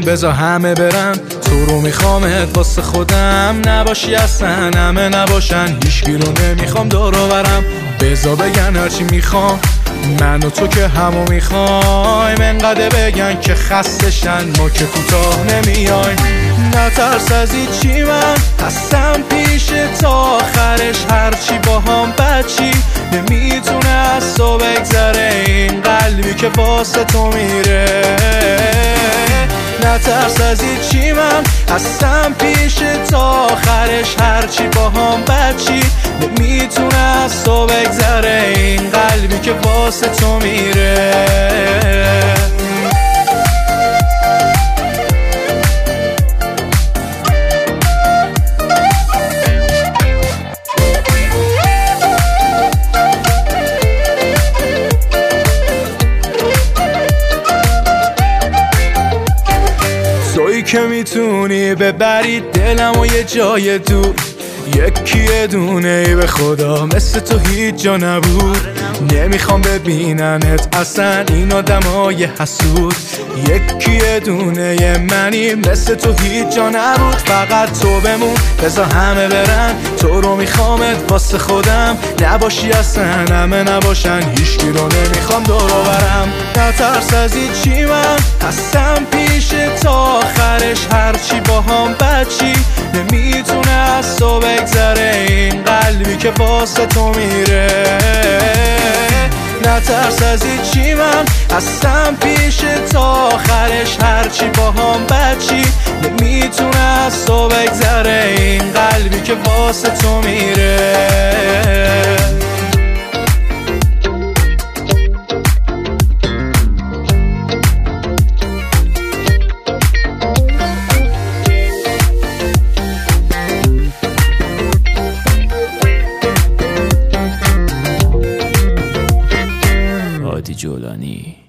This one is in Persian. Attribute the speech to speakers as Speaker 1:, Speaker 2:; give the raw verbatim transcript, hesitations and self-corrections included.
Speaker 1: بذار همه برن، تو رو میخوامت واسه خودم، نباشی اصلا همه نباشن، هیچکی رو نمیخوام دور و برم. بذار بگن هرچی میخوام، من و تو که همو میخوایم، انقدر بگن که خستشن، ما که کوتاه نمیایم. نترس از چی، من هستم پیش تا آخرش، هرچی با هم بچی نمیتونه از تو بگذره، این قلبی که واسه تو میره. نترس از چی، من هستم پیش تا آخرش، هرچی با هم بچی نمیتونه از تو بگذره، این قلبی که واسه تو میره. تویی که میتونی ببری دلمو یه جای دور، یکی دونه ای به خدا مثل تو هیچ جا نبود. نمیخوام ببیننت اصلا این آدمای حسود، یکی دونه منی مثل تو هیچ جا نبود. فقط تو بمون، بذار همه برن، تو رو میخوامت واسه خودم، نباشی اصلا همه نباشن، هیچکی رو نمیخوام دور و برم. نترس از چی، من هستم پیش تا آخرش، هرچی با هم بچی نمیتونه از تو بگذره، این قلبی که واسه تو میره. نترس از چی، من هستم پیش تا آخرش، هرچی با هم بچی نمیتونه از تو بگذره، این قلبی که واسه تو میره.
Speaker 2: هادی جولانی.